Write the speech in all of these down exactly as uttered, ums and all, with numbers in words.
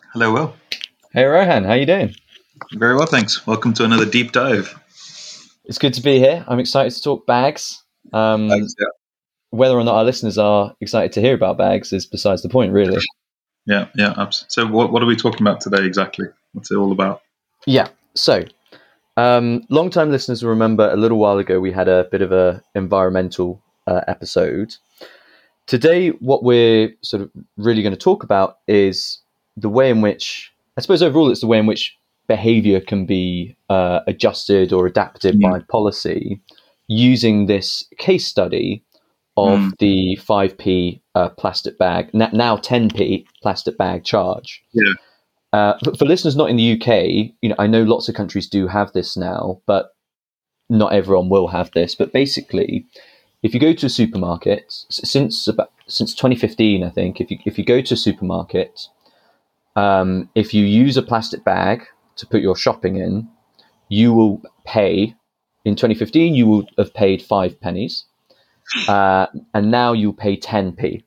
Hello, Will. Hey Rohan, how you doing? Very well, thanks. Welcome to another deep dive. It's good to be here. I'm excited to talk bags. Um, Thanks, yeah, whether or not our listeners are excited to hear about bags is besides the point, really. yeah, yeah. abs- So, what what are we talking about today exactly? What's it all about? Yeah. So, um, long-time listeners will remember a little while ago we had a bit of a environmental uh, episode. Today, what we're sort of really going to talk about is the way in which, I suppose overall, it's the way in which behaviour can be uh, adjusted or adapted Mm, by policy using this case study of mm, the five p uh, plastic bag, now ten p plastic bag charge. yeah, Uh, for, for listeners not in the U K, you know, I know lots of countries do have this now, but not everyone will have this. But basically, if you go to a supermarket, since about since twenty fifteen, I think, if you if you go to a supermarket, um, if you use a plastic bag to put your shopping in, you will pay. In twenty fifteen, you will have paid five pennies, uh, and now you'll pay ten p.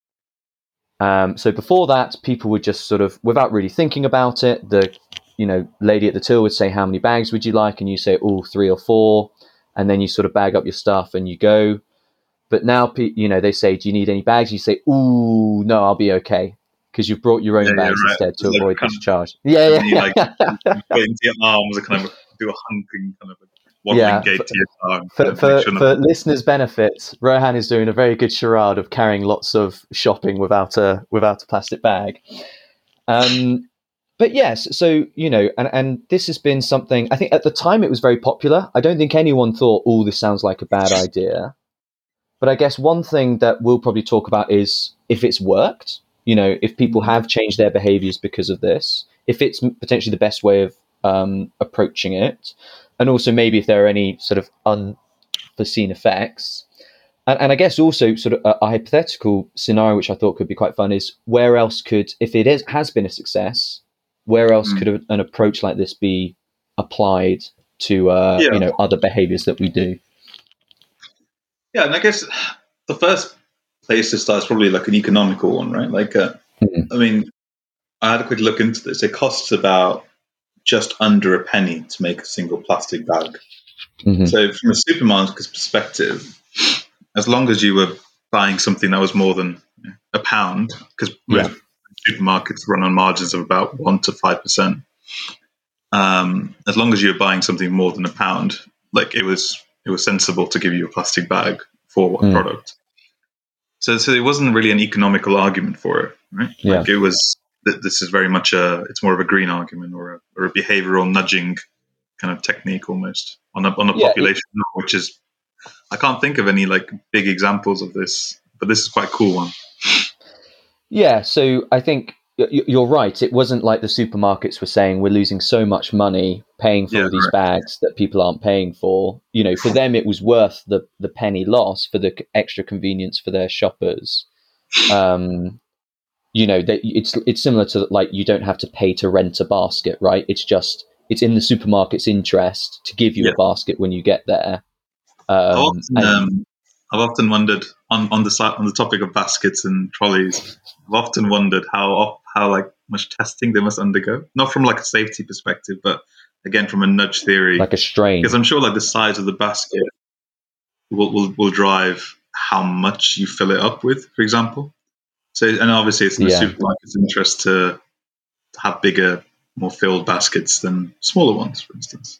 Um, so before that, people would just sort of, without really thinking about it, the you know lady at the till would say, "How many bags would you like?" And you say, "Oh, three or four," and then you sort of bag up your stuff and you go. But now, you know, they say, "Do you need any bags?" You say, "Ooh, no, I'll be okay," because you've brought your yeah, own yeah. bags Right. instead to It's like avoid kind this of, charge. and then Yeah, you yeah, like yeah. you put it into your arms and kind of do a hunking, kind of a waddling Yeah. gait For, to your arm, kind for, of make for, sure for nothing. listeners' benefit, Rohan is doing a very good charade of carrying lots of shopping without a without a plastic bag. Um, but yes, so you know, and and this has been something. I think at the time it was very popular. I don't think anyone thought, "Oh, this sounds like a bad idea." But I guess one thing that we'll probably talk about is if it's worked. You know, if people Mm, have changed their behaviors because of this, if it's potentially the best way of um, approaching it, and also maybe if there are any sort of unforeseen effects. And, and I guess also sort of a, a hypothetical scenario, which I thought could be quite fun, is where else could, if it is, has been a success, where else mm. could a, an approach like this be applied to, uh, Yeah, you know, other behaviors that we do? yeah. And I guess the first place to start is probably like an economical one, right? Like, uh, Mm. I mean, I had a quick look into this. It costs about just under a penny to make a single plastic bag. Hmm. So, from a supermarket's perspective, as long as you were buying something that was more than a pound, because Yeah. most supermarkets run on margins of about one to five percent. Um, as long as you were buying something more than a pound, like it was, it was sensible to give you a plastic bag for a Mm. product. So, so it wasn't really an economical argument for it, right? Yeah. Like it was. This is very much a. It's more of a green argument or a, or a behavioral nudging kind of technique almost on a on a Yeah. population, which is I can't think of any like big examples of this, but this is quite a cool one. Yeah, so I think you're right. It wasn't like the supermarkets were saying we're losing so much money paying for Yeah, all these right. bags that people aren't paying for. You know, for them it was worth the the penny loss for the extra convenience for their shoppers. Um, you know, that it's it's similar to like you don't have to pay to rent a basket, right? It's just it's in the supermarket's interest to give you Yeah, a basket when you get there. I've Um, often and um, I've often wondered on on the side on the topic of baskets and trolleys. I've often wondered how how like much testing they must undergo, not from like a safety perspective, but again from a nudge theory, like a because strain. I'm sure like the size of the basket will will, will drive how much you fill it up with, for example. So, and obviously it's in the Yeah, supermarket's interest to have bigger, more filled baskets than smaller ones, for instance.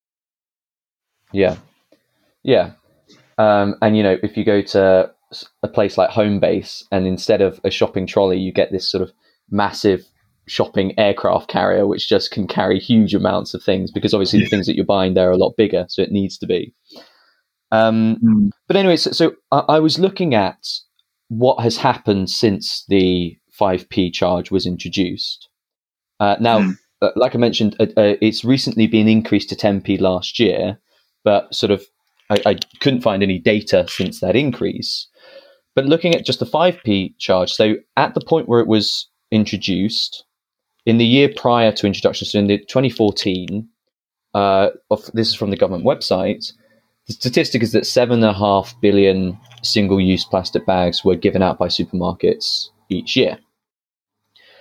yeah, yeah. Um, and you know, if you go to a place like Homebase, and instead of a shopping trolley, you get this sort of massive shopping aircraft carrier, which just can carry huge amounts of things because obviously the Yeah. things that you're buying there are a lot bigger, so it needs to be. Um, Mm. but anyway, so, so I, I was looking at what has happened since the five p charge was introduced. Uh, now, Mm. uh, like I mentioned, uh, uh, it's recently been increased to ten p last year, but sort of I, I couldn't find any data since that increase. But looking at just the five p charge, so at the point where it was introduced, in the year prior to introduction, so in the twenty fourteen, uh, of, this is from the government website, the statistic is that seven and a half billion single-use plastic bags were given out by supermarkets each year.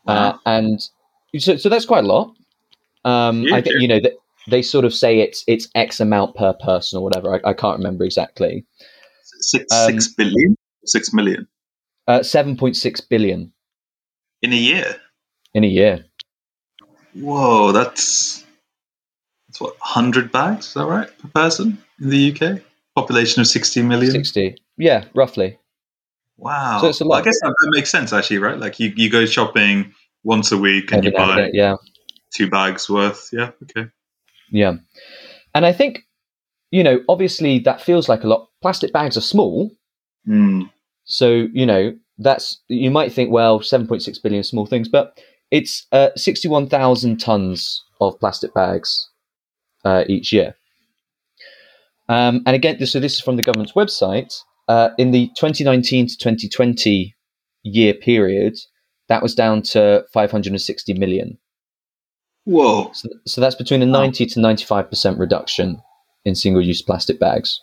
Uh, Wow. and so, so that's quite a lot. Um, I Huge, think, yeah. you know, that they sort of say it's it's X amount per person or whatever. I, I can't remember exactly. Six six Um, billion, six million uh, seven point six billion in a year. in a year. Whoa, that's that's what hundred bags. Is that right per person in the U K? Population of sixty million. sixty. Yeah, roughly. So Wow. it's a Well, I lot guess that, that makes sense actually, right? Like you, you go shopping once a week and every you now and buy again. Yeah. two bags worth. Yeah. Okay. Yeah. And I think, you know, obviously that feels like a lot. Plastic bags are small. Mm. So, you know, that's, you might think, well, seven point six billion small things, but it's uh, sixty-one thousand tons of plastic bags uh, each year. Um, and again, so this is from the government's website. Uh, in the twenty nineteen to twenty twenty year period, that was down to five hundred sixty million. Whoa. So, so that's between a Wow. ninety to ninety-five percent reduction in single-use plastic bags.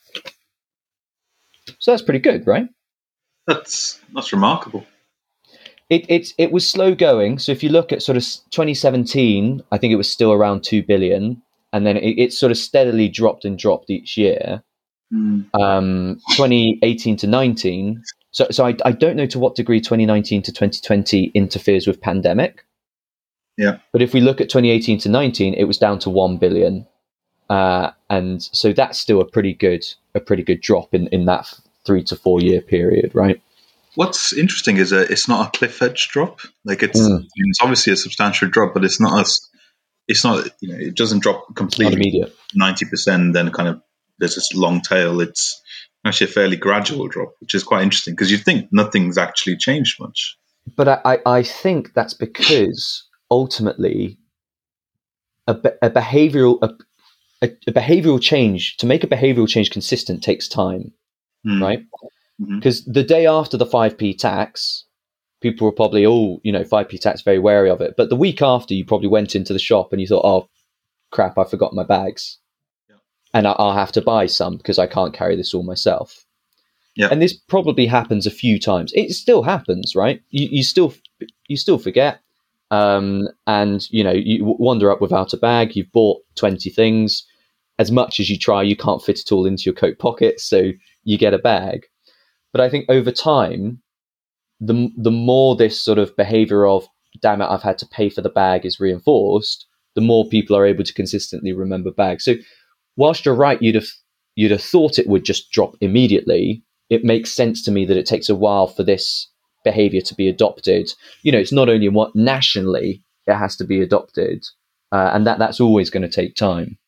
So that's pretty good, right? That's that's remarkable. It, it, it was slow going. So if you look at sort of twenty seventeen, I think it was still around two billion. And then it, it sort of steadily dropped and dropped each year. Mm. Um, twenty eighteen to nineteen. So, so I, I don't know to what degree twenty nineteen to twenty twenty interferes with pandemic. Yeah. But if we look at twenty eighteen to nineteen, it was down to one billion. Uh, and so that's still a pretty good, a pretty good drop in, in that three to four year period, right? What's interesting is that it's not a cliff edge drop. Like it's, Mm. I mean, it's obviously a substantial drop, but it's not as, it's not, you know, it doesn't drop Not completely immediate. ninety percent. Then kind of there's this long tail. It's actually a fairly gradual drop, which is quite interesting because you'd think nothing's actually changed much. But I, I, I think that's because ultimately a, be- a behavioral a, a, a behavioral change, to make a behavioral change consistent, takes time, Mm. right? Mhm. Because the day after the five p tax, people were probably, oh, you know, five p tax, very wary of it. But the week after, you probably went into the shop and you thought, oh, crap, I forgot my bags. Yeah. And I, I'll have to buy some because I can't carry this all myself. Yeah. And this probably happens a few times. It still happens, right? You, you still you still forget. Um, and, you know, you wander up without a bag. You've bought twenty things. As much as you try, you can't fit it all into your coat pocket. So you get a bag. But I think over time, the the more this sort of behavior of, damn it, I've had to pay for the bag is reinforced, the more people are able to consistently remember bags. So whilst you're right, you'd have you'd have thought it would just drop immediately. It makes sense to me that it takes a while for this behavior to be adopted. You know, it's not only what nationally it has to be adopted, uh, and that that's always going to take time.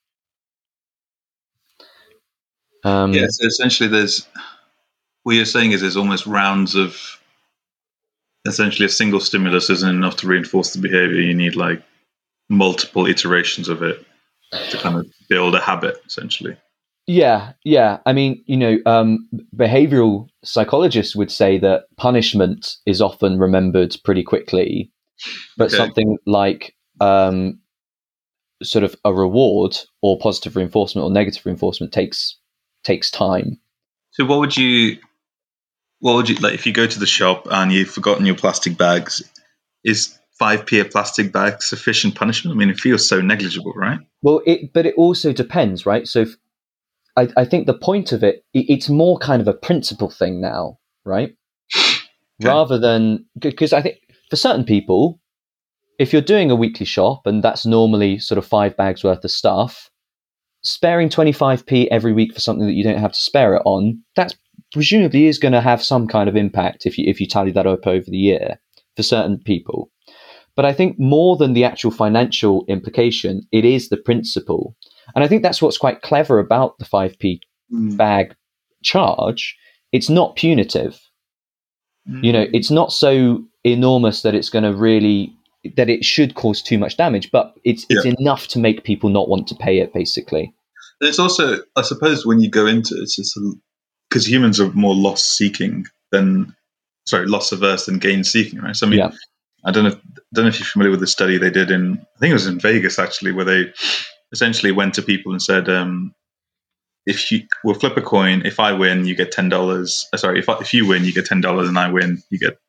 Um, Yeah. So essentially, there's what you're saying is there's almost rounds of essentially a single stimulus isn't enough to reinforce the behavior. You need like multiple iterations of it to kind of build a habit, essentially. Yeah, yeah. I mean, you know, um, behavioral psychologists would say that punishment is often remembered pretty quickly, but Okay. something like um, sort of a reward or positive reinforcement or negative reinforcement takes takes time. So what would you what would you like if you go to the shop and you've forgotten your plastic bags? Is five p a plastic bag sufficient punishment? I mean, it feels so negligible, right? Well, it but it also depends, right? So if, I, I think the point of it, it, it's more kind of a principle thing now, right? Okay. Rather than, because I think for certain people, if you're doing a weekly shop and that's normally sort of five bags worth of stuff, sparing twenty-five p every week for something that you don't have to spare it on, that presumably is going to have some kind of impact if you if you tally that up over the year for certain people. But I think more than the actual financial implication, it is the principle. And I think that's what's quite clever about the five p Mm. bag charge. It's not punitive. Mm. You know, it's not so enormous that it's going to really, that it should cause too much damage, but it's it's Yeah. enough to make people not want to pay it, basically. And it's also, I suppose, when you go into it, it's just because humans are more loss seeking than, sorry, loss averse than gain seeking, right? So I mean, Yeah. I don't know, if, don't know if you're familiar with the study they did in, I think it was in Vegas actually, where they essentially went to people and said, um, if you will flip a coin, if I win, you get ten dollars. Uh, sorry, if I, if you win, you get ten dollars, and I win, you get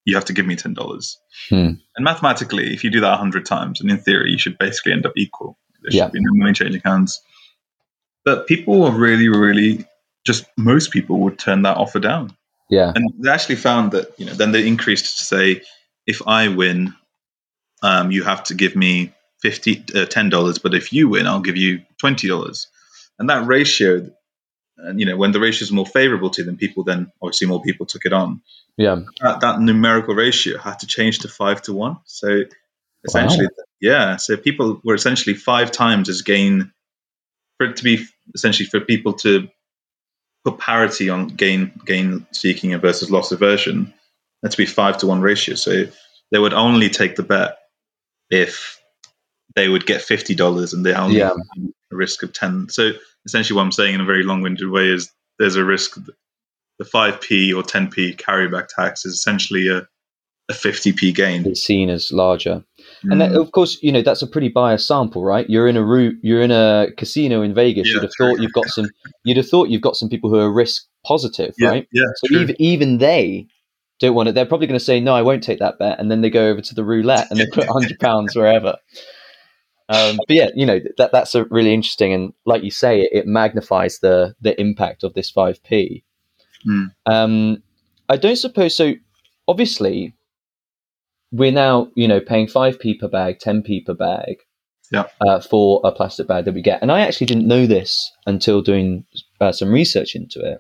you have to give me ten dollars. Hmm. And mathematically, if you do that a hundred times, and in theory, you should basically end up equal. There should Yeah. be no money changing hands. But people were really, really just most people would turn that offer down. Yeah. And they actually found that, you know, then they increased to say, if I win, um, you have to give me fifty, uh, ten dollars, but if you win, I'll give you twenty dollars. And that ratio, and you know, when the ratio is more favorable to them, people then obviously more people took it on. Yeah. That, that numerical ratio had to change to five to one. So essentially, Wow. yeah. So people were essentially five times as gain for it to be essentially for people to put parity on gain gain seeking versus loss aversion. That to be five to one ratio. So they would only take the bet if they would get fifty dollars and they only Yeah. have a risk of ten. So essentially, what I'm saying in a very long-winded way is there's a risk that the five p or ten p carryback tax is essentially a, a fifty p gain. It's seen as larger. Mm. And that, of course, you know, that's a pretty biased sample, right? You're in a route, you're in a casino in Vegas. Yeah, you'd have true. thought you've got some. You'd have thought you've got some people who are risk positive, Yeah, right? yeah, so true. even even they don't want it. They're probably going to say, "No, I won't take that bet," and then they go over to the roulette and they put one hundred pounds wherever. Um, but yeah, you know that that's a really interesting, and like you say, it, it magnifies the the impact of this five p. Mm. Um, I don't suppose so. Obviously, we're now, you know, paying five p per bag, ten p per bag, Yeah. uh, for a plastic bag that we get. And I actually didn't know this until doing uh, some research into it,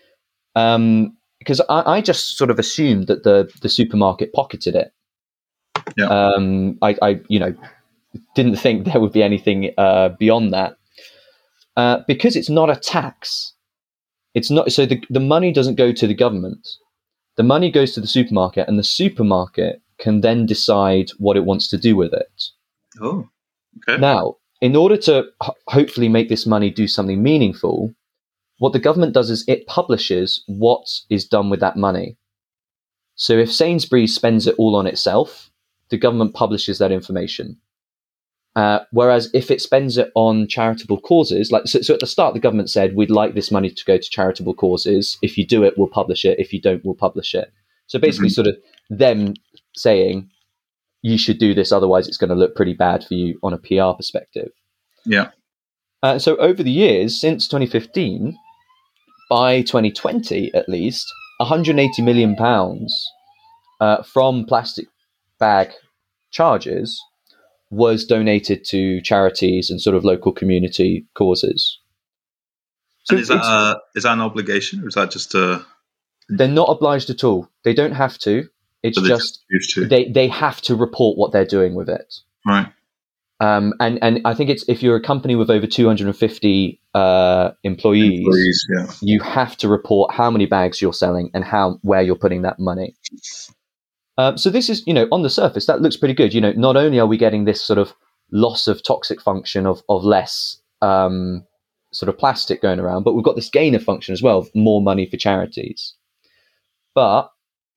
um, because I, I just sort of assumed that the the supermarket pocketed it. Yeah. Um, I, I, you know, didn't think there would be anything uh, beyond that, uh, because it's not a tax. It's not so the the money doesn't go to the government. The money goes to the supermarket, and the supermarket can then decide what it wants to do with it. Oh, okay. Now, in order to ho- hopefully make this money do something meaningful, what the government does is it publishes what is done with that money. So if Sainsbury's spends it all on itself, the government publishes that information. Uh, whereas if it spends it on charitable causes, like so, so at the start, the government said, we'd like this money to go to charitable causes. If you do it, we'll publish it. If you don't, we'll publish it. So basically Mhm. sort of them saying, you should do this, otherwise it's going to look pretty bad for you on a P R perspective. Yeah. Uh, so over the years, since twenty fifteen, by twenty twenty at least, one hundred eighty million pounds uh, from plastic bag charges was donated to charities and sort of local community causes. So And is that it's- uh, is that an obligation, or is that just a? they're not obliged at all. They don't have to. It's So they just used to, they, they have to report what they're doing with it. right? Um, and, and I think it's if you're a company with over two hundred fifty uh, employees, Employees, yeah. you have to report how many bags you're selling and how where you're putting that money. Um, so this is, you know, on the surface, that looks pretty good. You know, not only are we getting this sort of loss of toxic function of, of less um, sort of plastic going around, but we've got this gain of function as well, of more money for charities. But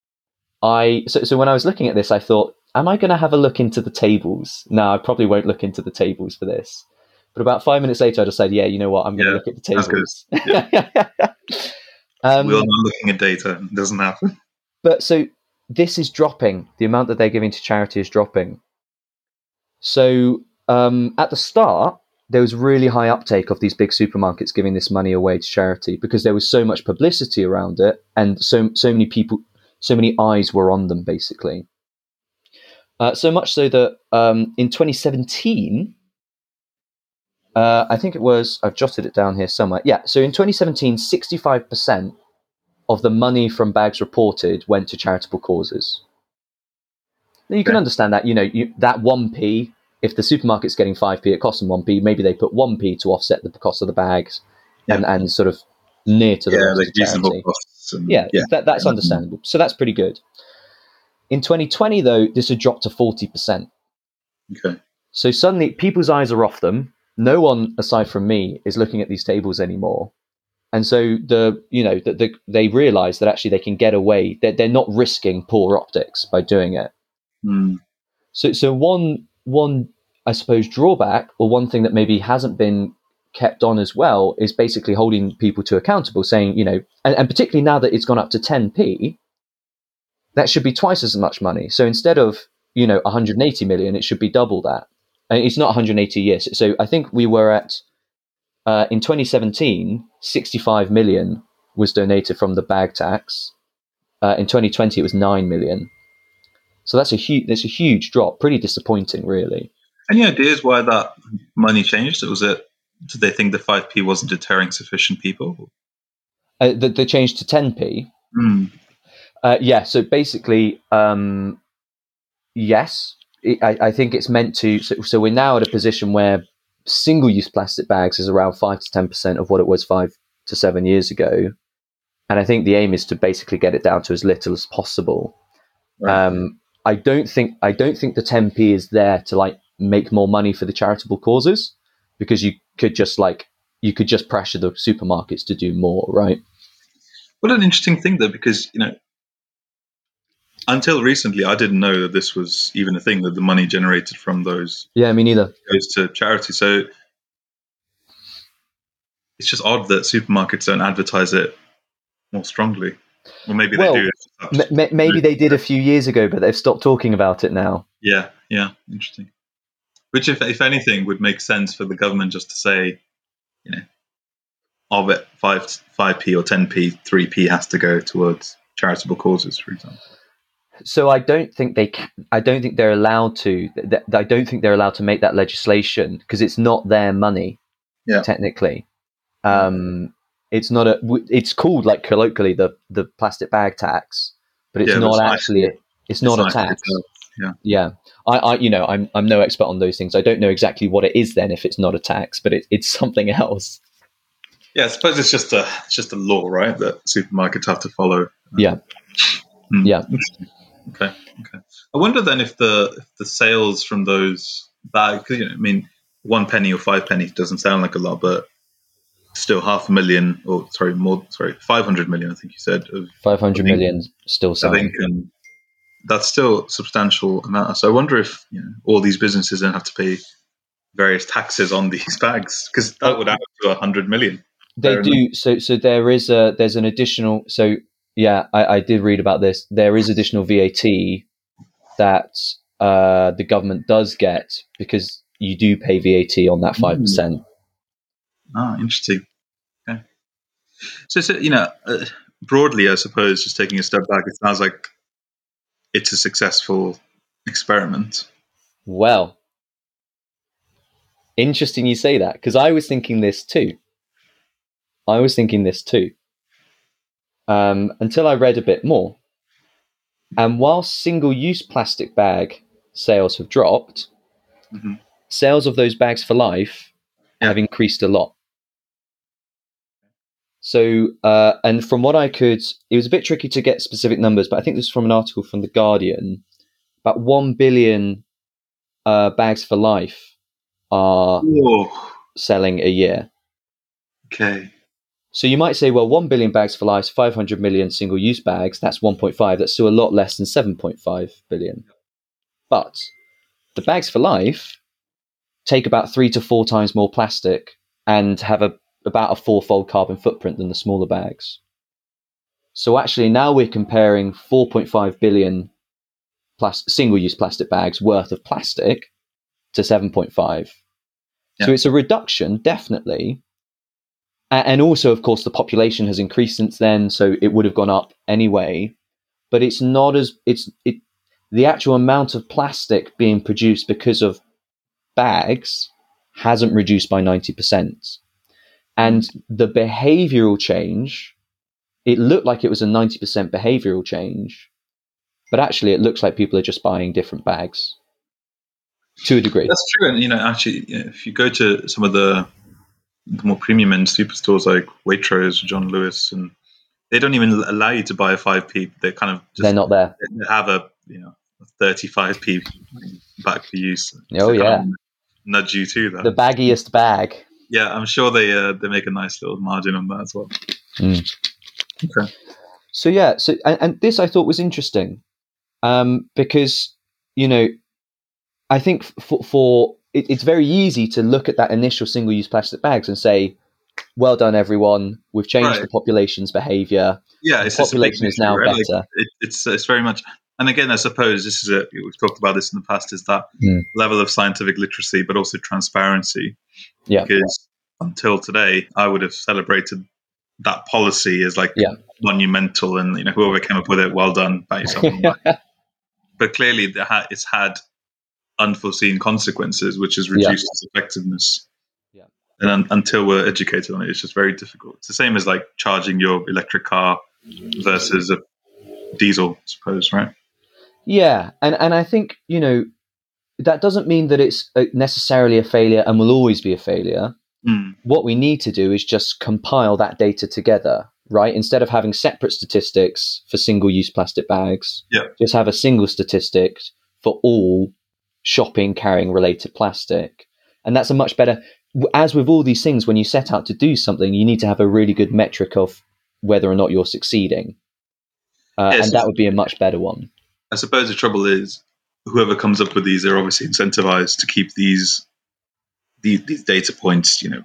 I, so, so when I was looking at this, I thought, am I going to have a look into the tables? No, I probably won't look into the tables for this. But about five minutes later, I decided, yeah, you know what, I'm going Yeah, to look at the that's good. tables. um, We're not looking at data. It doesn't happen. But so this is dropping. The amount that they're giving to charity is dropping. So um, at the start, there was really high uptake of these big supermarkets giving this money away to charity because there was so much publicity around it, and so so many people, so many eyes were on them, basically. Uh, so much so that um, in twenty seventeen, uh, I think it was, I've jotted it down here somewhere. Yeah, so in twenty seventeen, sixty-five percent of the money from bags reported went to charitable causes. Now you can Okay. understand that, you know, you, that one p, if the supermarket's getting five p, it costs them one p, maybe they put one p to offset the cost of the bags and, and sort of near to the Yeah, rest like of charity. reasonable costs. And, Yeah, yeah. that, that's Yeah. understandable. So that's pretty good. In twenty twenty, though, this had dropped to forty percent. Okay. So suddenly people's eyes are off them. No one, aside from me, is looking at these tables anymore. And so the you know the, the, they realize that actually they can get away. They're, they're not risking poor optics by doing it. Mm. So so one one I suppose drawback, or one thing that maybe hasn't been kept on as well, is basically holding people to accountable, saying, you know, and, and particularly now that it's gone up to ten p, that should be twice as much money. So instead of, you know, one hundred eighty million, it should be double that. And it's not one hundred eighty years. So I think we were at, uh, in twenty seventeen, sixty-five million was donated from the bag tax. Uh, in twenty twenty, it was nine million. So that's a huge, that's a huge drop. Pretty disappointing, really. Any ideas why that money changed? Was it, did they think the five p wasn't deterring sufficient people? Uh, the, the change to ten p? Mm. Uh, yeah, so basically, um, yes, it, I, I think it's meant to. So, so we're now at a position where single-use plastic bags is around five to ten percent of what it was five to seven years ago. And I think the aim is to basically get it down to as little as possible. Right. Um, I don't think I don't think the ten p is there to like make more money for the charitable causes, because you could just like you could just pressure the supermarkets to do more, right? What an interesting thing, though, because you know, until recently, I didn't know that this was even a thing, that the money generated from those yeah, me neither goes to charity. So it's just odd that supermarkets don't advertise it more strongly. Well, maybe well, they do. M- maybe they did a few years ago, but they've stopped talking about it now. Yeah, yeah, interesting. Which, if if anything, would make sense for the government just to say, you know, of it five five p or ten p, three p has to go towards charitable causes, for example. So I don't think they can, I don't think they're allowed to. Th- I don't think they're allowed to make that legislation because it's not their money. Yeah. Technically, um, it's not a. It's called like colloquially the the plastic bag tax, but it's yeah, not actually. Nice. It's not it's a nice tax. Yeah. Yeah. I, I, you know, I'm I'm no expert on those things. I don't know exactly what it is then if it's not a tax, but it, it's something else. Yeah, I suppose it's just a it's just a law, right? That supermarkets have to follow. Um, yeah. Hmm. Yeah. Okay. Okay. I wonder then if the if the sales from those bags, because you know, I mean, one penny or five penny doesn't sound like a lot, but still half a million, or sorry, more, sorry, five hundred million. I think you said of five hundred million still selling. And that's still substantial amount. So I wonder if you know, all these businesses then have to pay various taxes on these bags, because that would add to a hundred million. They do. Enough. So, so there is a there's an additional. So, yeah, I, I did read about this. There is additional V A T that uh, the government does get because you do pay V A T on that five percent. Ah, interesting. Okay. So, so you know, uh, broadly, I suppose, just taking a step back, it sounds like it's a successful experiment. Well, interesting you say that, because I was thinking this too. I was thinking this too. Um, until I read a bit more. And while single-use plastic bag sales have dropped, mm-hmm. sales of those bags for life yeah. have increased a lot. So, uh, and from what I could, it was a bit tricky to get specific numbers, but I think this is from an article from The Guardian. About one billion uh, bags for life are Whoa. selling a year. Okay. So you might say, well, one billion bags for life, five hundred million single-use bags, that's one point five. That's still a lot less than seven point five billion. But the bags for life take about three to four times more plastic and have a about a four-fold carbon footprint than the smaller bags. So actually now we're comparing four point five billion plas- single-use plastic bags worth of plastic to seven point five. Yeah. So it's a reduction, definitely. And also, of course, the population has increased since then, so it would have gone up anyway. But it's not as it's it. The actual amount of plastic being produced because of bags hasn't reduced by ninety percent. And the behavioural change, it looked like it was a ninety percent behavioural change, but actually, it looks like people are just buying different bags to a degree. That's true, and you know, actually, if you go to some of the the more premium end superstores like Waitrose, John Lewis, and they don't even allow you to buy a five p. They kind of just, they're not there. They have a you know a thirty-five p bag for use. Oh yeah, kind of nudge you to that. The baggiest bag. Yeah, I'm sure they uh, they make a nice little margin on that as well. Mm. Okay. So yeah, so and, and this I thought was interesting, um, because you know, I think for for It, it's very easy to look at that initial single-use plastic bags and say, well done, everyone. We've changed Right. the population's behavior. Yeah, The it's just a big population is victory, now right? Like, better. it, it's it's very much, and again, I suppose this is a we've talked about this in the past. Is that Mm. level of scientific literacy, but also transparency? Yeah. Because until today, I would have celebrated that policy as like Yeah. monumental, and you know, whoever came up with it, well done, pat yourself on the back. But clearly, it ha- it's had unforeseen consequences, which has reduced Yeah. its effectiveness. Yeah. And un- until we're educated on it, it's just very difficult. It's the same as like charging your electric car versus a diesel, I suppose, right? Yeah, and and I think, you know, that doesn't mean that it's a- necessarily a failure and will always be a failure. Mm. What we need to do is just compile that data together, right? Instead of having separate statistics for single-use plastic bags, Yeah. just have a single statistic for all shopping carrying related plastic. And that's a much better, as with all these things, when you set out to do something, you need to have a really good metric of whether or not you're succeeding. Uh, Yeah, and so- that would be a much better one. I suppose the trouble is, whoever comes up with these, they're obviously incentivized to keep these these, these data points, you know,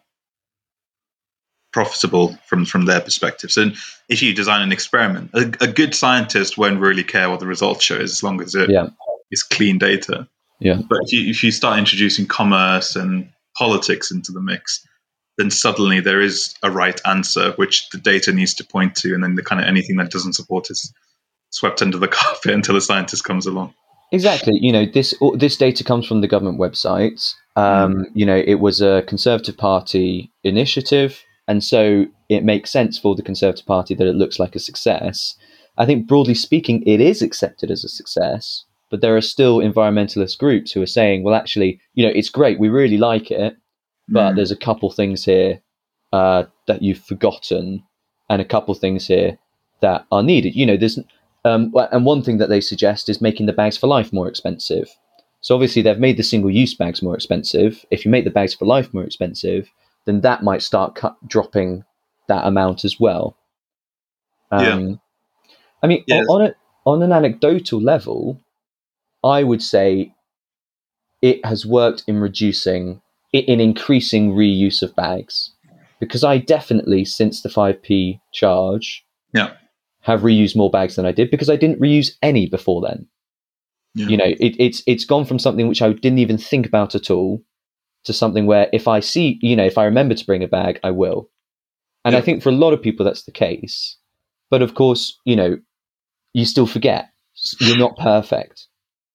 profitable from from their perspective. So if you design an experiment, a, a good scientist won't really care what the results show as long as it Yeah. is clean data. Yeah. But if you if you start introducing commerce and politics into the mix, then suddenly there is a right answer which the data needs to point to, and then the kind of anything that doesn't support is swept under the carpet until a scientist comes along. Exactly. You know, this this data comes from the government website. Um, mm. You know, it was a Conservative Party initiative, and so it makes sense for the Conservative Party that it looks like a success. I think, broadly speaking, it is accepted as a success, but there are still environmentalist groups who are saying, well, actually, you know, it's great, we really like it, but mm. there's a couple things here uh, that you've forgotten, and a couple things here that are needed. You know, there's Um, and one thing that they suggest is making the bags for life more expensive. So obviously they've made the single-use bags more expensive. If you make the bags for life more expensive, then that might start cut, dropping that amount as well. Um, yeah. I mean, yes. on, a, on an anecdotal level, I would say it has worked in reducing, in increasing reuse of bags. Because I definitely, since the five p charge, yeah. have reused more bags than I did because I didn't reuse any before then. Yeah. You know, it, it's it's gone from something which I didn't even think about at all to something where if I see, you know, if I remember to bring a bag, I will. And yeah. I think for a lot of people that's the case. But of course, you know, you still forget. You're not perfect.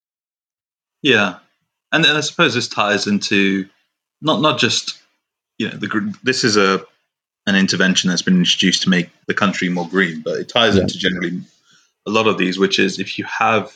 Yeah. And, and I suppose this ties into not not just, you know, the this is a an intervention that's been introduced to make the country more green, but it ties yeah. into generally a lot of these, which is if you have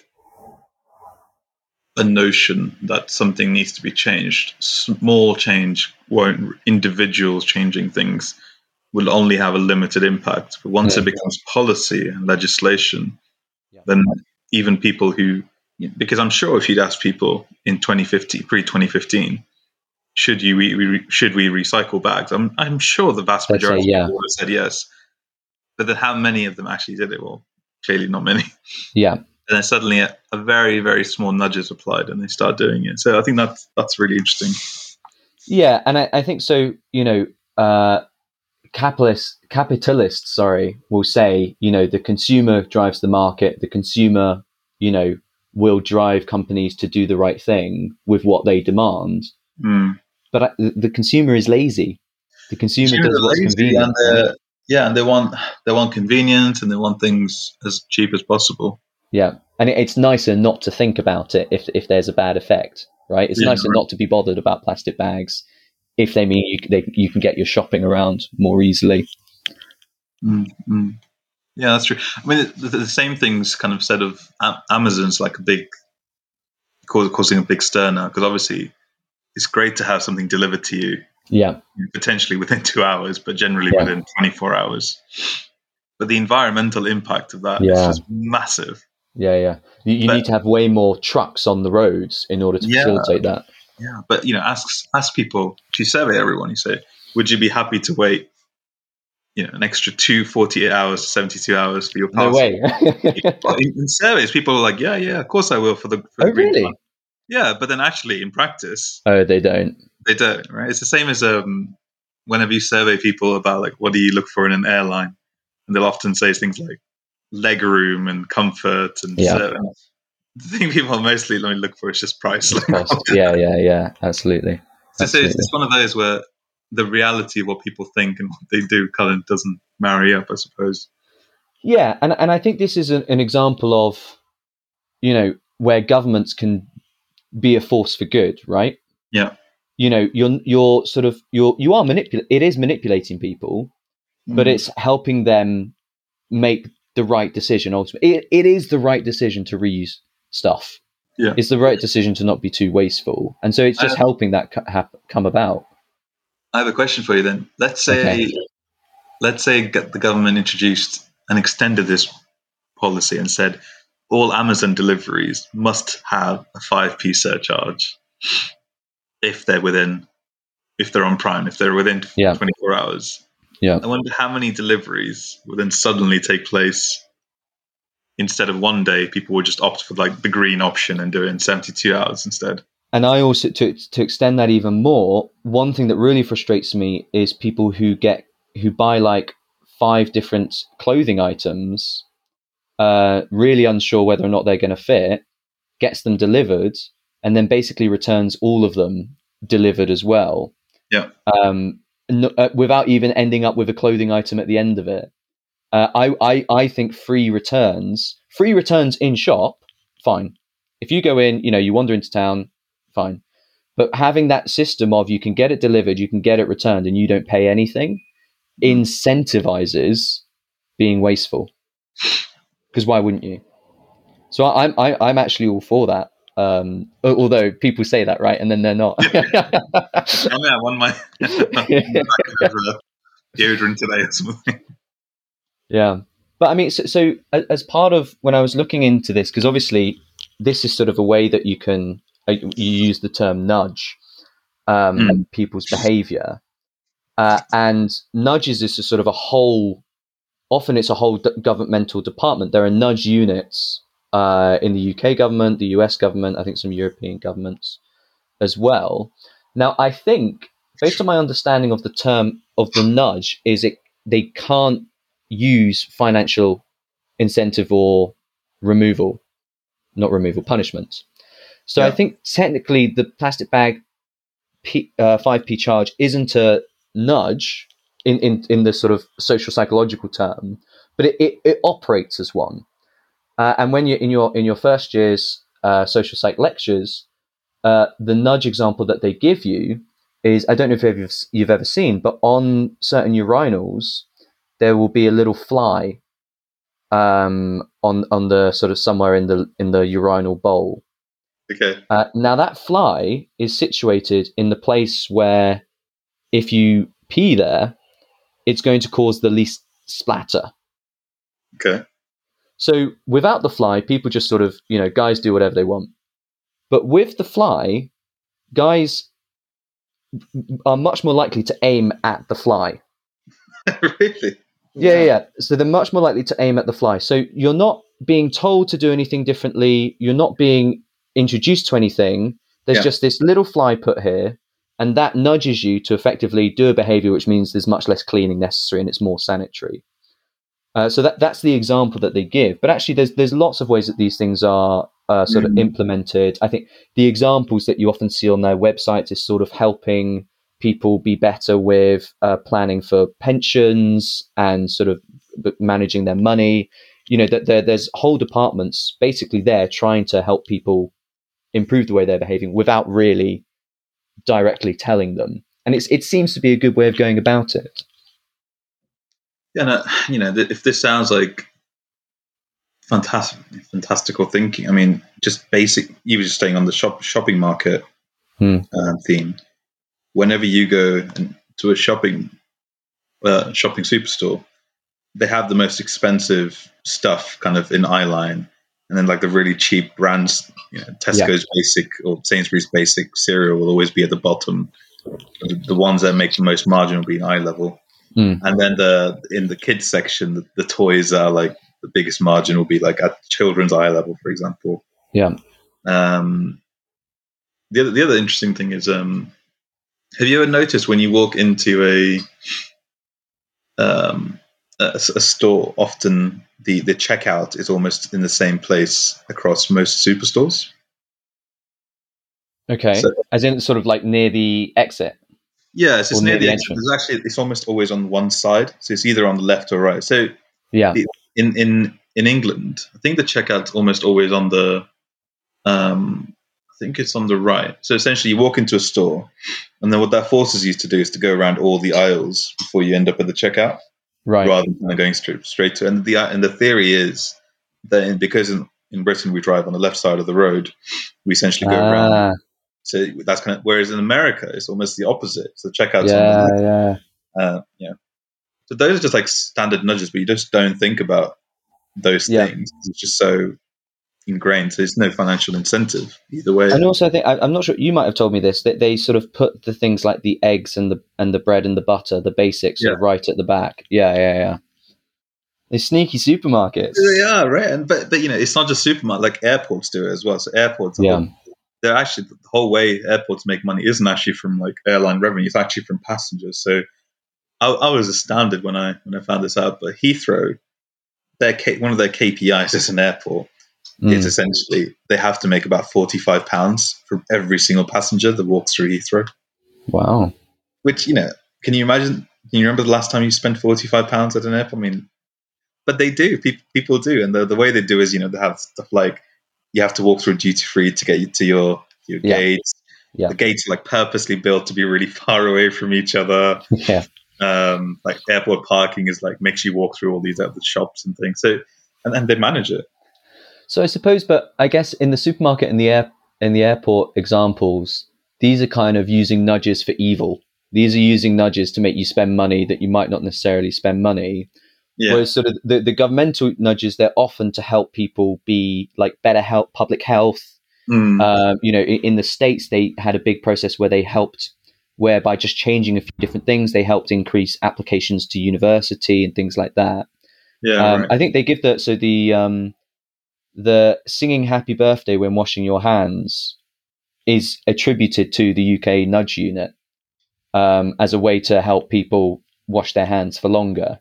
a notion that something needs to be changed, small change won't, individuals changing things will only have a limited impact. But once yeah. it becomes policy and legislation, yeah. then even people who, because I'm sure if you'd ask people in twenty fifteen, pre twenty fifteen, should you re, re, should we recycle bags? I'm I'm sure the vast majority say, yeah. of people would have said yes. But then how many of them actually did it? Well, clearly not many. Yeah. And then suddenly a, a very, very small nudge is applied and they start doing it. So I think that's that's really interesting. Yeah, and I, I think so, you know, uh, capitalists, capitalists, sorry, will say, you know, the consumer drives the market, the consumer, you know, will drive companies to do the right thing with what they demand. Mm. But I, the, the consumer is lazy. The consumer does what's convenient. And right? Yeah, and they want they want convenience and they want things as cheap as possible. Yeah, and it, it's nicer not to think about it if if there's a bad effect, right? It's yeah, nicer right. not to be bothered about plastic bags if they mean you they, you can get your shopping around more easily. Mm-hmm. Yeah, that's true. I mean, the, the same thing's kind of said of Amazon's like a big causing a big stir now because obviously it's great to have something delivered to you. Yeah, potentially within two hours, but generally yeah. within twenty-four hours. But the environmental impact of that yeah. is just massive. Yeah, yeah. You, you but, need to have way more trucks on the roads in order to yeah, facilitate that. Yeah, but you know, ask ask people. If you survey everyone, you say, "Would you be happy to wait, you know, an extra two forty-eight hours to seventy-two hours for your parcel?" No way. Well, in, in surveys, people are like, "Yeah, yeah, of course I will for the." For oh, the green really? plan. Yeah, but then actually, in practice, oh, they don't. They don't. Right? It's the same as um. whenever you survey people about like what do you look for in an airline, and they'll often say things like leg room and comfort and Yeah. so, the thing people mostly look for is just price. Like, Cost. Yeah, yeah, yeah. Absolutely. so, so it's, Absolutely. it's one of those where the reality of what people think and what they do kind of doesn't marry up, I suppose. Yeah, and and I think this is an, an example of, you know, where governments can be a force for good, right? Yeah. You know, you're you're sort of you're you are manipul- it is manipulating people, but Mm. it's helping them make the right decision ultimately. It, it is the right decision to reuse stuff. Yeah. It's the right decision to not be too wasteful. And so it's just I, helping that co- hap- come about. I have a question for you then. Let's say Okay. let's say the government introduced and extended this policy and said all Amazon deliveries must have a five p surcharge if they're within, if they're on Prime, if they're within Yeah. twenty-four hours. Yeah. I wonder how many deliveries would then suddenly take place. Instead of one day, people would just opt for like the green option and do it in seventy-two hours instead. And I also, to to extend that even more, one thing that really frustrates me is people who get who buy like five different clothing items, uh, really unsure whether or not they're going to fit, gets them delivered, and then basically returns all of them delivered as well. Yeah. Um, no, uh, without even ending up with a clothing item at the end of it. Uh, I, I I think free returns, free returns in shop, fine. If you go in, you know, you wander into town, fine. But having that system of you can get it delivered, you can get it returned, and you don't pay anything, Mm. incentivizes being wasteful. Because why wouldn't you? So I, I'm I, I'm actually all for that. Um, although people say that, right, and then they're not. I mean, I won my deodorant today or something. Yeah, but I mean, so, so as part of when I was looking into this, because obviously this is sort of a way that you can uh, you use the term nudge um, Mm. people's behavior, uh, and nudges is a sort of a whole. Often it's a whole d- governmental department. There are nudge units uh, in the U K government, the U S government, I think some European governments as well. Now, I think, based on my understanding of the term of the nudge, is it they can't use financial incentive or removal, not removal, punishment. So Yeah. I think technically the plastic bag P, uh, five p charge isn't a nudge in, in, in the sort of social psychological term, but it, it, it operates as one. Uh, and when you're in your in your first year's uh, social psych lectures, uh, the nudge example that they give you is, I don't know if you've, you've ever seen, but on certain urinals, there will be a little fly um, on on the sort of somewhere in the in the urinal bowl. Okay. Uh, now that fly is situated in the place where, if you pee there, it's going to cause the least splatter. Okay. So without the fly, people just sort of, you know, guys do whatever they want. But with the fly, guys are much more likely to aim at the fly. Really? Yeah, yeah, yeah. So they're much more likely to aim at the fly. So you're not being told to do anything differently. You're not being introduced to anything. There's Yeah. just this little fly put here, and that nudges you to effectively do a behavior, which means there's much less cleaning necessary and it's more sanitary. Uh, so that that's the example that they give. But actually, there's there's lots of ways that these things are uh, sort of Mm. implemented. I think the examples that you often see on their websites is sort of helping people be better with uh, planning for pensions and sort of b- managing their money. You know, that there, there's whole departments basically there trying to help people improve the way they're behaving without really directly telling them. And it's it seems to be a good way of going about it. Yeah, no, you know, th- if this sounds like fantastic, fantastical thinking, I mean, just basic. You were just staying on the shop shopping market Hmm. um, theme. Whenever you go to a shopping uh, shopping superstore, they have the most expensive stuff kind of in eye line, and then like the really cheap brands. You know, Tesco's basic or Sainsbury's basic cereal will always be at the bottom. The, the ones that make the most margin will be in eye level. Mm. And then the in the kids section, the, the toys are like the biggest margin will be like at children's eye level, for example. Yeah. Um, the other the other interesting thing is um, Have you ever noticed when you walk into a um, a, a store, often the, the checkout is almost in the same place across most superstores? Okay, So as in sort of like near the exit yes, or it's near near the the exit. There's entrance. actually it's almost always on one side, so it's either on the left or right. So Yeah. the, in in in England, I think the checkout's almost always on the um, I think it's on the right. So essentially, you walk into a store, and then what that forces you to do is to go around all the aisles before you end up at the checkout, Right. rather than kind of going straight straight to. And the and the theory is that in, because in, in Britain we drive on the left side of the road, we essentially go around. Ah. So that's kind of whereas in America it's almost the opposite. So the checkout's on the Yeah. left. Yeah. Uh, yeah. So those are just like standard nudges, but you just don't think about those Yeah. things. It's just so ingrained. So there's no financial incentive either way. And also, I think I, I'm not sure you might have told me this that they sort of put the things like the eggs and the and the bread and the butter, the basics, sort Yeah. of right at the back. Yeah. Yeah. Yeah. They're sneaky supermarkets. They are right, and but but you know it's not just supermarket. Like airports do it as well. So airports, the Yeah. whole, they're actually the whole way airports make money isn't actually from like airline revenue. It's actually from passengers. So I, I was astounded when I when I found this out. But Heathrow, their K, one of their K P Is as an airport is Mm. essentially they have to make about forty five pounds from every single passenger that walks through Heathrow. Wow. Which you know, can you imagine? Can you remember the last time you spent forty five pounds at an airport? I mean, but they do. People people do, and the the way they do is you know they have stuff like you have to walk through duty free to get you to your your Yeah. gates. Yeah. The gates are like purposely built to be really far away from each other. Yeah. Um, like airport parking is like makes you walk through all these other shops and things. So and, and they manage it. So I suppose, but I guess in the supermarket and the air in the airport examples, these are kind of using nudges for evil. These are using nudges to make you spend money that you might not necessarily spend money. Yeah, Whereas sort of the, the governmental nudges, they're often to help people be like better health, public health. mm, Um, you know, in, in the States, they had a big process where they helped, where by just changing a few different things, they helped increase applications to university and things like that. yeah, Um, right. I think they give that. So the um, the singing happy birthday when washing your hands is attributed to the U K nudge unit um, as a way to help people wash their hands for longer.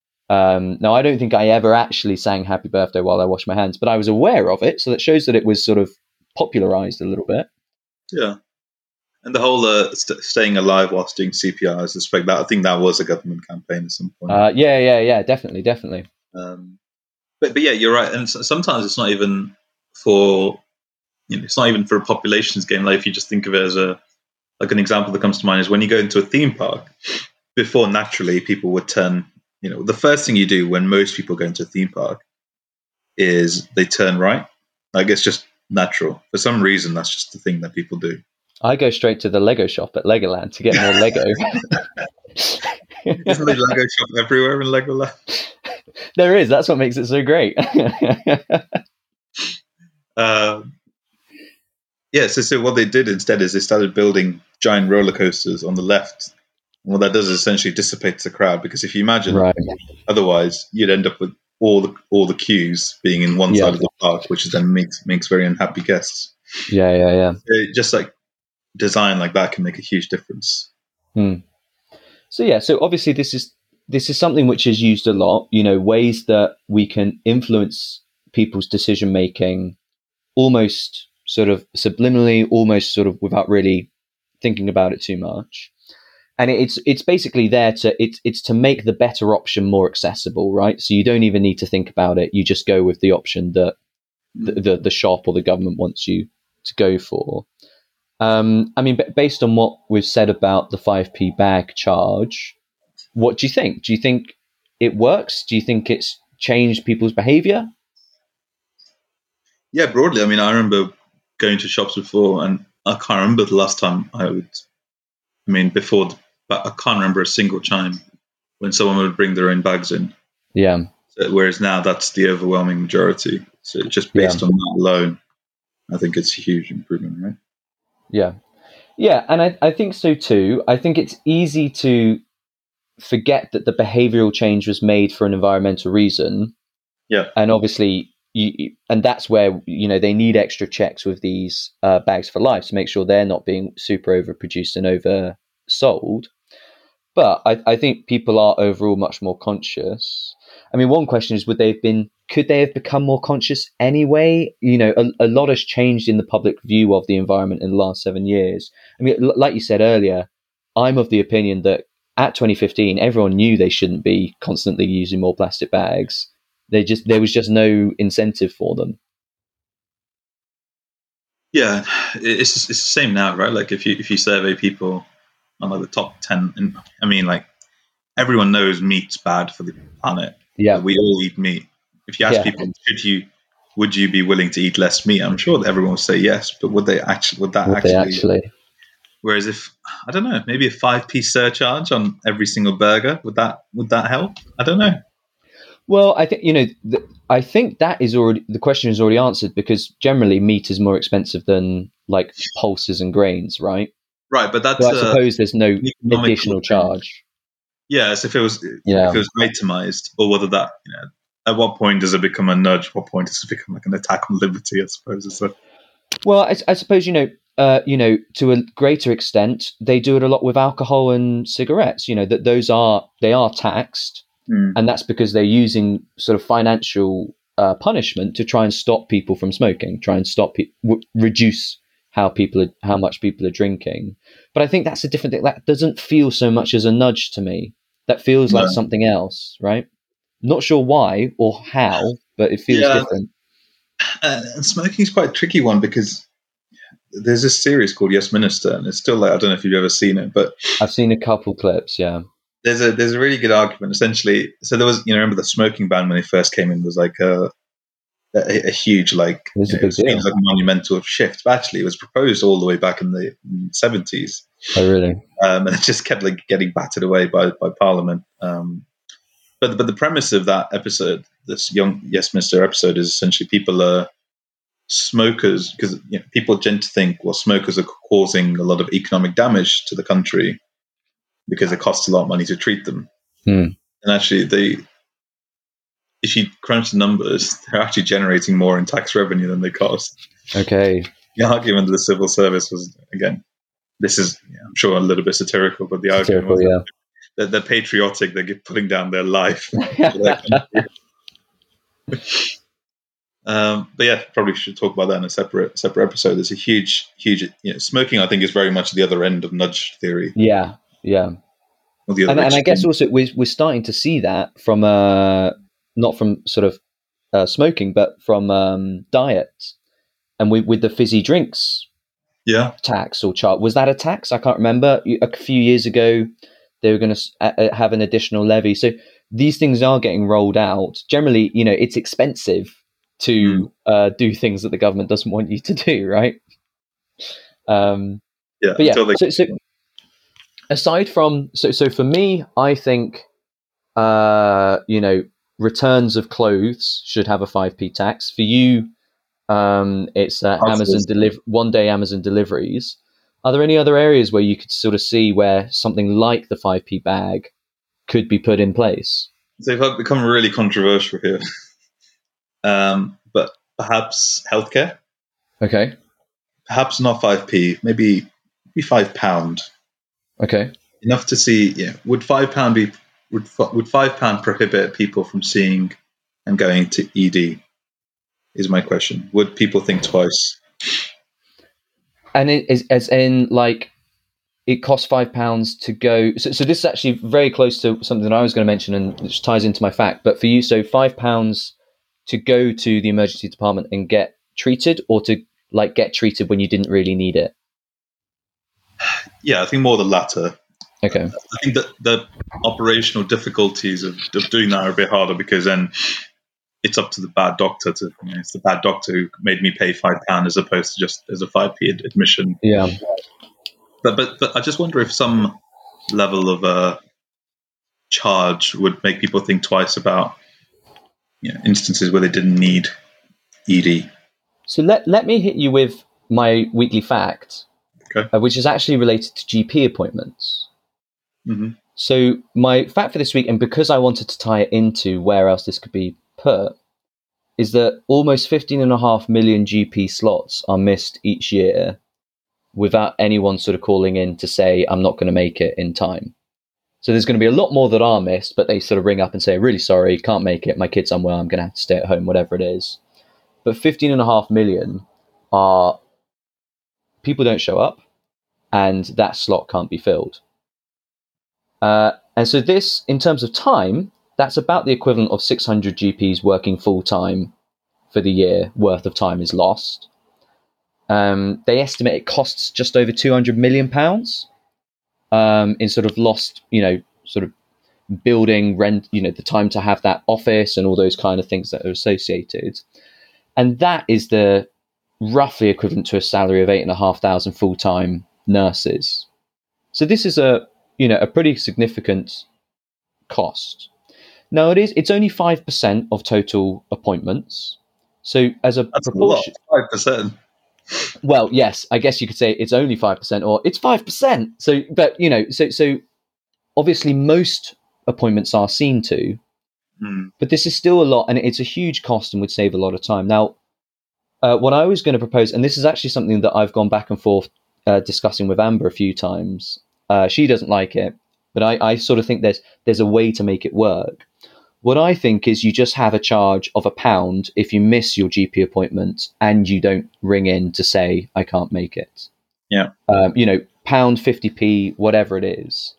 Um, now, I don't think I ever actually sang happy birthday while I washed my hands, but I was aware of it. So that shows that it was sort of popularized a little bit. Yeah, and the whole uh, st- staying alive whilst doing C P R, I suspect that I think that was a government campaign at some point. Uh, yeah, yeah, yeah, definitely, definitely. Um, but but yeah, you're right. And s- sometimes it's not even for you know, it's not even for a populations game. Like if you just think of it as a like an example that comes to mind is when you go into a theme park. Before naturally people would turn. You know, the first thing you do when most people go into a theme park is they turn right. Like it's just natural. For some reason, that's just the thing that people do. I go straight to the Lego shop at Legoland to get more Lego. Isn't there Lego shop everywhere in Legoland? There is. That's what makes it so great. Um, yeah, so, so what they did instead is they started building giant roller coasters on the left. And what that does is essentially dissipates the crowd because if you imagine Right. otherwise, you'd end up with all the all the queues being in one Yeah. side of the park, which then makes makes very unhappy guests. Yeah, yeah, yeah. So just like design like that can make a huge difference. Hmm. So yeah, so obviously this is this is something which is used a lot. You know, ways that we can influence people's decision making, almost sort of subliminally, almost sort of without really thinking about it too much. And it's it's basically there to it's it's to make the better option more accessible, right? So you don't even need to think about it. You just go with the option that the the, the shop or the government wants you to go for. Um, I mean, b- based on what we've said about the five p bag charge, what do you think? Do you think it works? Do you think it's changed people's behavior? Yeah, broadly. I mean, I remember going to shops before, and I can't remember the last time I would. I mean, before, the, but I can't remember a single time when someone would bring their own bags in. Yeah, So, whereas now that's the overwhelming majority. So just yeah, based on that alone, I think it's a huge improvement, right? yeah, yeah. And I, I think so too. I think it's easy to forget that the behavioral change was made for an environmental reason. Yeah. And obviously, you, and that's where, you know, they need extra checks with these uh, bags for life to make sure they're not being super overproduced and over sold. But I, I think people are overall much more conscious. I mean, one question is, would they have been, could they have become more conscious anyway? You know, a, a lot has changed in the public view of the environment in the last seven years. I mean, like you said earlier, I'm of the opinion that at twenty fifteen, everyone knew they shouldn't be constantly using more plastic bags. They just, there was just no incentive for them. Yeah, it's it's the same now, right? Like if you if you survey people on like the top ten, and I mean, like everyone knows meat's bad for the planet. Yeah, we all eat meat. If you ask yeah. people, should you, would you be willing to eat less meat? I'm sure that everyone will say yes, but would they actually? Would that Would actually? they actually? Whereas if I don't know, maybe a five p surcharge on every single burger, would that would that help? I don't know. Well, I think you know. The, I think that is already the question is already answered, because generally meat is more expensive than like pulses and grains, right? Right, but that's. So I uh, suppose there's no economical additional thing. charge. Yeah, as if it was Yeah. if it was itemized, or whether that you know, at what point does it become a nudge? What point does it become like an attack on liberty? I suppose it's a. Well, I, I suppose you know, uh, you know, to a greater extent, they do it a lot with alcohol and cigarettes. You know that those are they are taxed, Mm. and that's because they're using sort of financial uh, punishment to try and stop people from smoking, try and stop pe- w- reduce how people are, how much people are drinking. But I think that's a different thing. That doesn't feel so much as a nudge to me. That feels like No. something else, right? Not sure why or how, but it feels Yeah. different. Uh, and smoking is quite a tricky one because there's this series called Yes Minister, and it's still like I don't know if you've ever seen it, but I've seen a couple clips. Yeah. there's a there's a really good argument. Essentially, so there was you know remember the smoking ban when it first came in was like a a, a huge like It was you a know, big deal. seems like a monumental shift, but actually it was proposed all the way back in the seventies, Oh, really? um, and it just kept like getting battered away by by Parliament. Um, but but the premise of that episode, this Young Yes Minister episode, is essentially people are smokers because you know, people tend to think well smokers are causing a lot of economic damage to the country because it costs a lot of money to treat them. Hmm. And actually, they, if you crunch the numbers, they're actually generating more in tax revenue than they cost. Okay. The argument of the civil service was, again, this is, yeah, I'm sure, a little bit satirical, but the argument Satirical, was yeah. that they're, they're patriotic, they're putting down their life for their country. Um, but yeah, probably should talk about that in a separate separate episode. There's a huge, huge, you know, smoking. I think is very much the other end of nudge theory. Yeah, yeah. Or the other And, and I extreme. guess also we're we're starting to see that from uh not from sort of uh, smoking, but from um, diet, and with with the fizzy drinks yeah, tax or chart. Was that a tax? I can't remember. A few years ago, they were going to uh, have an additional levy. So these things are getting rolled out. Generally, you know, it's expensive to mm. uh, do things that the government doesn't want you to do, right? Um, yeah, but yeah. they- so, so aside from so, so for me, I think uh, you know, returns of clothes should have a five p tax. For you, um, it's uh, Amazon deliver one day Amazon deliveries. Are there any other areas where you could sort of see where something like the five p bag could be put in place? So if I've become really controversial here. Um, but perhaps healthcare. Okay. Perhaps not five p. Maybe maybe five pound. Okay. Enough to see. Yeah. Would five pound be? Would would five pound prohibit people from seeing and going to E D? Is my question. Would people think twice? And it is as in like it costs five pounds to go. So, so this is actually very close to something that I was going to mention, and which ties into my fact. But for you, so five pounds to go to the emergency department and get treated, or to like get treated when you didn't really need it? Yeah, I think more the latter. Okay. I think that the operational difficulties of, of doing that are a bit harder because then it's up to the bad doctor to. You know, it's the bad doctor who made me pay five pound as opposed to just as a five p admission. Yeah. But but but I just wonder if some level of uh, charge would make people think twice about you know, instances where they didn't need E D. So let let me hit you with my weekly fact, okay. uh, which is actually related to G P appointments. Mm-hmm. So my fact for this week, and because I wanted to tie it into where else this could be put, is that almost fifteen and a half million G P slots are missed each year without anyone sort of calling in to say, I'm not going to make it in time. So there's going to be a lot more that are missed, but they sort of ring up and say, really sorry, can't make it. My kid's unwell. I'm going to have to stay at home, whatever it is. But fifteen and a half million are people don't show up, and that slot can't be filled. Uh, and so this, in terms of time, that's about the equivalent of six hundred G Ps working full time for the year worth of time is lost. Um, they estimate it costs just over two hundred million pounds um, in sort of lost, you know, sort of building, rent, you know, the time to have that office and all those kind of things that are associated. And that is the roughly equivalent to a salary of eight and a half thousand full-time nurses. So this is a, you know, a pretty significant cost. Now it is, it's only five percent of total appointments. So as a That's proportion, a lot, five percent. Well, yes, I guess you could say it's only five percent or it's five percent. So, but you know, so, so obviously most appointments are seen to, mm. but this is still a lot and it's a huge cost and would save a lot of time. Now, uh, what I was going to propose, and this is actually something that I've gone back and forth uh, discussing with Amber a few times. Uh, she doesn't like it, but I, I sort of think there's there's a way to make it work. What I think is you just have a charge of a pound if you miss your G P appointment and you don't ring in to say, I can't make it. Yeah. Um, you know, pound fifty p, whatever it is.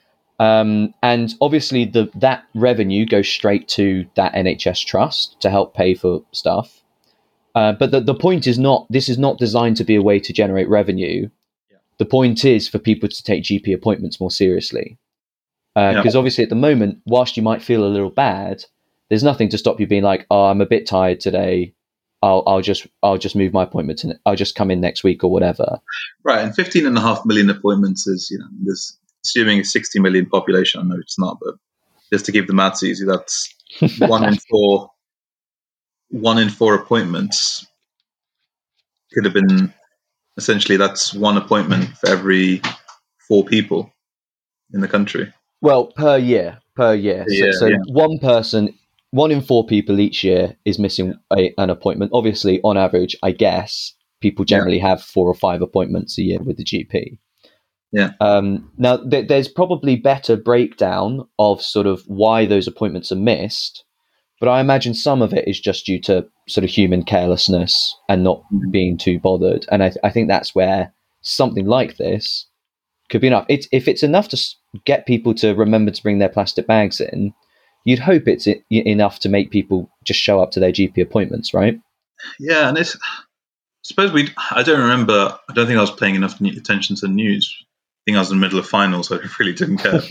Um, and obviously the that revenue goes straight to that N H S trust to help pay for stuff. Uh, but the, the point is not, this is not designed to be a way to generate revenue. Yeah. The point is for people to take G P appointments more seriously. Because uh, yeah. obviously at the moment, whilst you might feel a little bad, there's nothing to stop you being like, oh, I'm a bit tired today. I'll, I'll just I'll just move my appointment and I'll just come in next week or whatever. Right. And fifteen and a half million appointments is, you know, this assuming a sixty million population. I know it's not, but just to keep the maths easy, that's one in four, one in four appointments could have been essentially that's one appointment for every four people in the country. Well, per year, per year. Yeah, so so yeah. one person, one in four people each year is missing a, an appointment. Obviously, on average, I guess people generally yeah. have four or five appointments a year with the G P. Yeah. Um, now, th- there's probably better breakdown of sort of why those appointments are missed, but I imagine some of it is just due to sort of human carelessness and not mm-hmm. being too bothered. And I, th- I think that's where something like this could be enough. It's, if it's enough to get people to remember to bring their plastic bags in, you'd hope it's I- enough to make people just show up to their G P appointments, right? Yeah, and it's, I suppose we. I don't remember. I don't think I was paying enough attention to the news. I think I was in the middle of finals, so I really didn't care.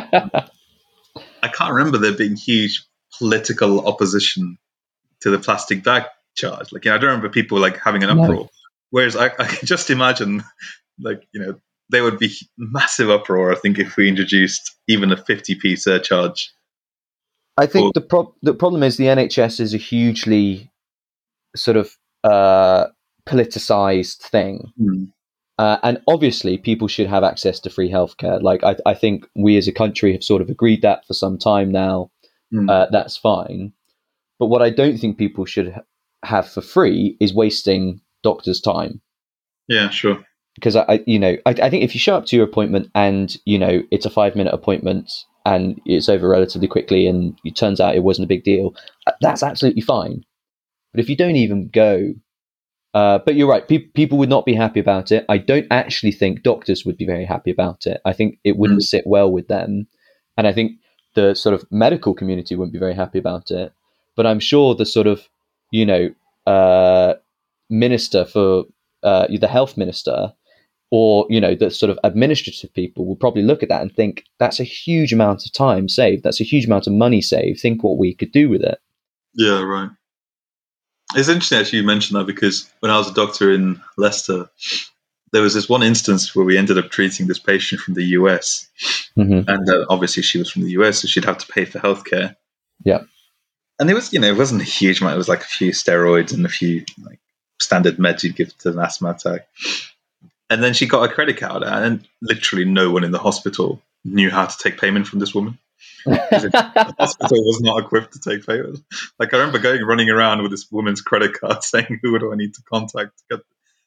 I can't remember there being huge political opposition to the plastic bag charge. Like, you know, I don't remember people like having an uproar. No. Whereas I, I can just imagine, like, you know, there would be massive uproar, I think, if we introduced even a fifty p surcharge. I think or, the, pro- the problem is the N H S is a hugely sort of uh, politicized thing. Hmm. Uh, and obviously, people should have access to free healthcare. Like, I, I think we as a country have sort of agreed that for some time now. Hmm. Uh, that's fine. But what I don't think people should ha- have for free is wasting doctors' time. Yeah, sure. Because I, you know, I, I think if you show up to your appointment and, you know, it's a five minute appointment and it's over relatively quickly and it turns out it wasn't a big deal, that's absolutely fine. But if you don't even go, uh, but you're right, pe- people would not be happy about it. I don't actually think doctors would be very happy about it. I think it wouldn't mm. sit well with them. And I think the sort of medical community wouldn't be very happy about it. But I'm sure the sort of, you know, uh, minister for uh, the health minister, or, you know, the sort of administrative people will probably look at that and think that's a huge amount of time saved. That's a huge amount of money saved. Think what we could do with it. Yeah, right. It's interesting actually you mentioned that, because when I was a doctor in Leicester, there was this one instance where we ended up treating this patient from the U S. Mm-hmm. And uh, obviously she was from the U S, so she'd have to pay for healthcare. Yeah. And it was, you know, it wasn't a huge amount. It was like a few steroids and a few like standard meds you'd give to an asthma attack. And then she got a credit card, and literally no one in the hospital knew how to take payment from this woman. The hospital was not equipped to take payment. Like, I remember going running around with this woman's credit card saying, who do I need to contact to get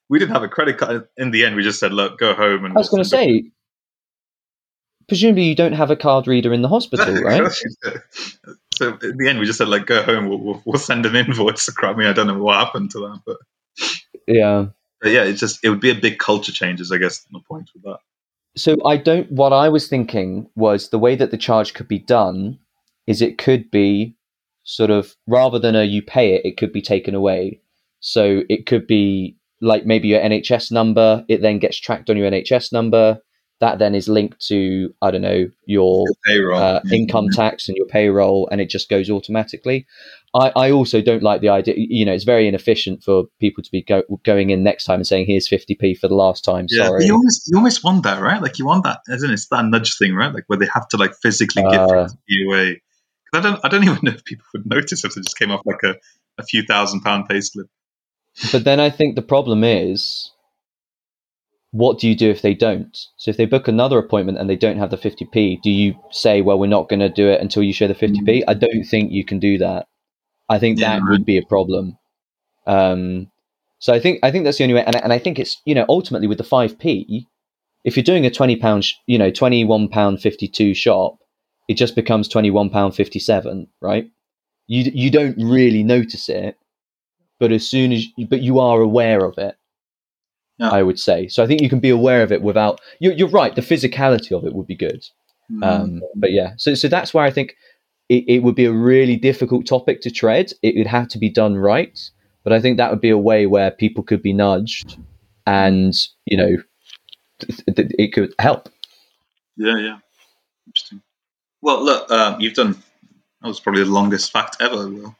we didn't have a credit card. In the end, we just said, "Look, go home." And I was we'll going to say, presumably you don't have a card reader in the hospital, right? So in the end, we just said, "Like, go home. We'll, we'll, we'll send an invoice." I mean, I don't know what happened to that, but yeah, but yeah, it's just it would be a big culture changes. I guess the point with that. So I don't. What I was thinking was the way that the charge could be done is it could be sort of rather than a you pay it, it could be taken away. So it could be like maybe your N H S number. It then gets tracked on your N H S number. That then is linked to, I don't know, your, Your payroll. uh, Yeah. income tax and your payroll, and it just goes automatically. I, I also don't like the idea. You know, it's very inefficient for people to be go, going in next time and saying, "Here's fifty p for the last time." Yeah, but Sorry. you always you always want that, right? Like you want that, isn't it? It's that nudge thing, right? Like where they have to like physically give Uh, you away. 'Cause I don't I don't even know if people would notice if they just came off like a, a few thousand pound payslip. But then I think the problem is, what do you do if they don't? So if they book another appointment and they don't have the fifty p, do you say, well, we're not going to do it until you show the fifty p? I don't think you can do that. I think Yeah, that right. would be a problem. Um, so I think I think that's the only way. And, and I think it's, you know, ultimately with the five p, if you're doing a twenty pound, sh- you know, twenty-one pound fifty-two shop, it just becomes twenty-one pound fifty-seven, right? You you don't really notice it, but as soon as, but you are aware of it. Yeah. I would say. So I think you can be aware of it without. You're, you're right. The physicality of it would be good. Mm. Um, but yeah, so so that's why I think it, it would be a really difficult topic to tread. It would have to be done right. But I think that would be a way where people could be nudged, and you know, th- th- it could help. Yeah, yeah. Interesting. Well, look, um, you've done. That was probably the longest fact ever. Will.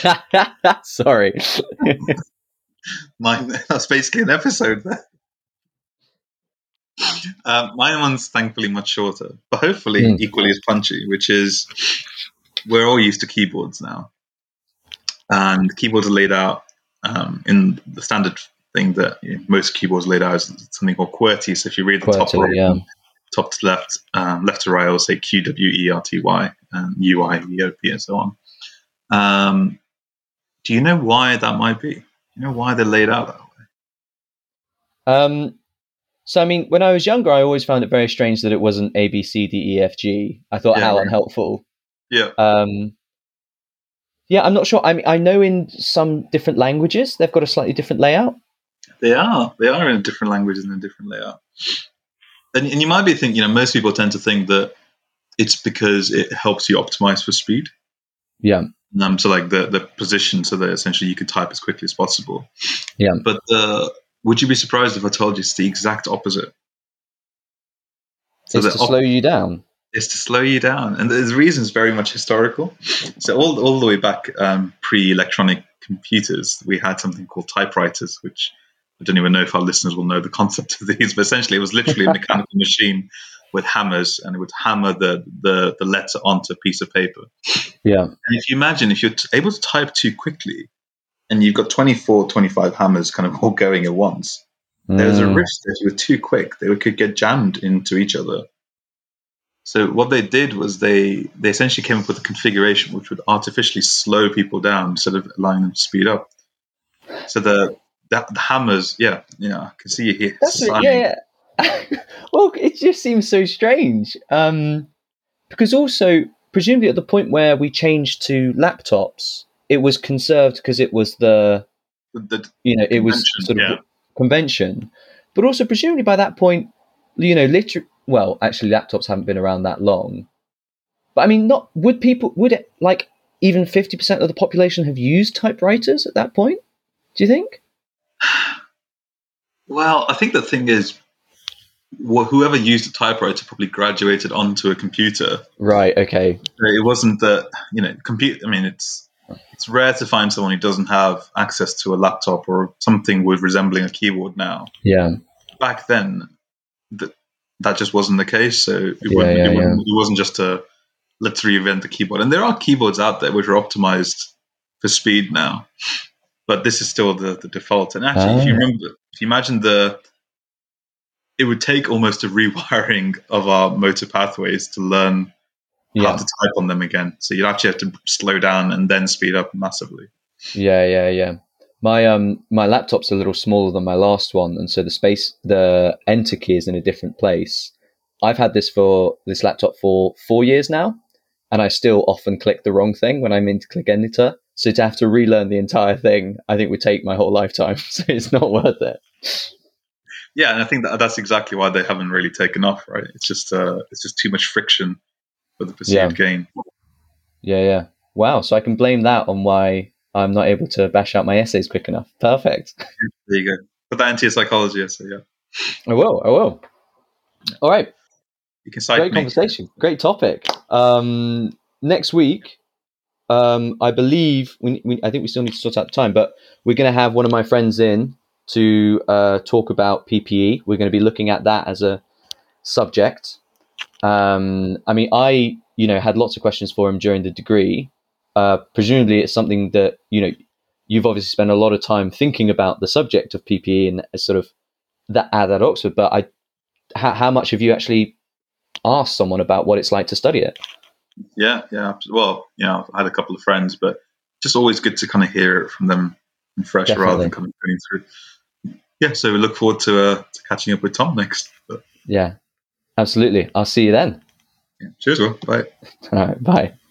Sorry. Mine. That's basically an episode there. Um, my one's thankfully much shorter, but hopefully Mm. equally as punchy. Which is, we're all used to keyboards now, and keyboards are laid out um, in the standard thing that you know, most keyboards laid out is something called QWERTY. So if you read the top QWERTY, right, yeah. top to left, um, left to right, it'll say Q W E R T Y and U I E O P and so on. Um, do you know why that might be? Do you know why they're laid out that way? Um, so I mean, when I was younger, I always found it very strange that it wasn't A B C D E F G. I thought Yeah, how right. unhelpful. Yeah. Um, yeah, I'm not sure. I mean, I know in some different languages they've got a slightly different layout. They are. They are in different languages and a different layout. And, and you might be thinking, you know, most people tend to think that it's because it helps you optimize for speed. Yeah. Um, so like the, the position so that essentially you can type as quickly as possible. Yeah. But uh, would you be surprised if I told you it's the exact opposite? So it's the to op- slow you down. It's to slow you down. And the reason is very much historical. So all, all the way back um, pre-electronic computers, we had something called typewriters, which I don't even know if our listeners will know the concept of these, but essentially it was literally a mechanical machine with hammers, and it would hammer the, the, the letter onto a piece of paper. Yeah. And if you imagine, if you're t- able to type too quickly, and you've got twenty-four, twenty-five hammers kind of all going at once, Mm. there's a risk that if you were too quick, they could get jammed into each other. So what they did was they, they essentially came up with a configuration which would artificially slow people down instead of allowing them to speed up. So the the, the hammers, yeah, yeah, I can see you here. That's it, sighing. yeah. yeah. Well, it just seems so strange. Um, because also, presumably at the point where we changed to laptops, it was conserved because it was the, The, the you know, it was convention, sort of yeah. convention. But also, presumably by that point, you know, literally, well, actually, laptops haven't been around that long. But I mean, not would people would it like even fifty percent of the population have used typewriters at that point? Do you think? Well, I think the thing is, wh- whoever used a typewriter probably graduated onto a computer. Right. Okay. It wasn't that, you know, compute. I mean, it's it's rare to find someone who doesn't have access to a laptop or something with resembling a keyboard now. Yeah. Back then, that that just wasn't the case. So it, Yeah, wouldn't, yeah, it, wouldn't, yeah. it wasn't just a let's reinvent the keyboard. And there are keyboards out there which are optimized for speed now, but this is still the, the default. And actually, Ah. if you remember, if you imagine the, it would take almost a rewiring of our motor pathways to learn Yeah. how to type on them again. So you'd actually have to slow down and then speed up massively. Yeah. Yeah. Yeah. My um my laptop's a little smaller than my last one, and so the space the enter key is in a different place. I've had this for this laptop for four years now, and I still often click the wrong thing when I mean to click enter. So to have to relearn the entire thing, I think would take my whole lifetime. So it's not worth it. Yeah, and I think that that's exactly why they haven't really taken off, right? It's just uh, it's just too much friction for the perceived Yeah. gain. Yeah, yeah. Wow. So I can blame that on why I'm not able to bash out my essays quick enough. Perfect. There you go. Put that into your psychology essay, yeah. I will. I will. All right. You can cite Great me. conversation. Great topic. Um, next week, um, I believe we, we. I think we still need to sort out the time, but we're going to have one of my friends in to uh, talk about P P E. We're going to be looking at that as a subject. Um, I mean, I you know had lots of questions for him during the degree. Uh, presumably, it's something that you know you've obviously spent a lot of time thinking about the subject of P P E and sort of that at, at Oxford. But I, how, how much have you actually asked someone about what it's like to study it? Yeah, yeah. Well, you know, I had a couple of friends, but just always good to kind of hear it from them fresh Definitely. rather than kind of going through. Yeah, so we look forward to, uh, to catching up with Tom next. But, Yeah, absolutely. I'll see you then. yeah. Cheers, Will. Bye. All right, bye.